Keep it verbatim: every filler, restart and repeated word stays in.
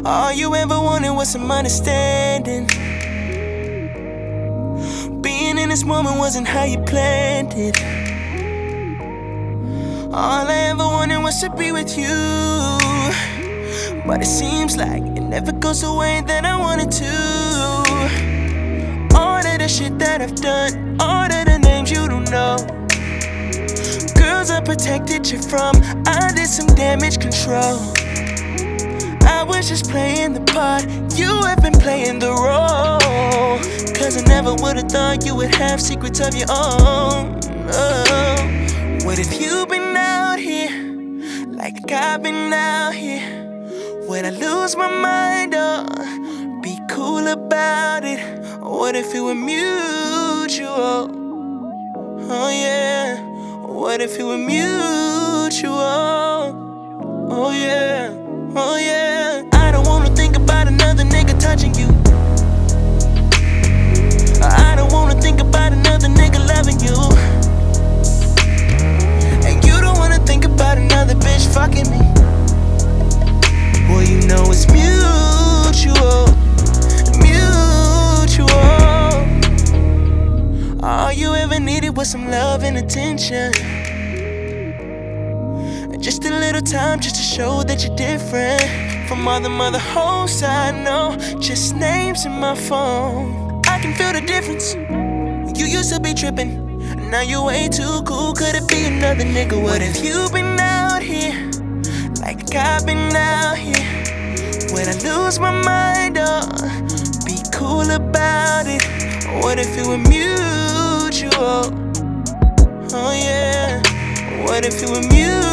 All you ever wanted was some understanding. Being in this moment wasn't how you planned it. All I ever wanted was to be with you, but it seems like it never goes the way that I wanted to. All of the shit that I've done, all of the names you don't know, girls I protected you from, I did some damage control. I was just playing the part, you have been playing the role. Cause I never would've thought you would have secrets of your own. Oh. What if you've been out here, like I've been out here? Would I lose my mind or be cool about it? What if it were mutual? Oh yeah. What if it were mutual? Oh yeah. Oh yeah. I don't wanna think about another nigga touching you. I don't wanna think about another nigga loving you. And you don't wanna think about another bitch fucking me. Well, you know it's mutual, mutual. All you ever needed was some love and attention, just a little time just to show that you're different from all the other hoes I know. Just names in my phone, I can feel the difference. You used to be tripping, now you're way too cool. Could it be another nigga? What if you've been out here, like I've been out here? Would I lose my mind or be cool about it? What if it were mutual? Oh yeah. What if it were mutual?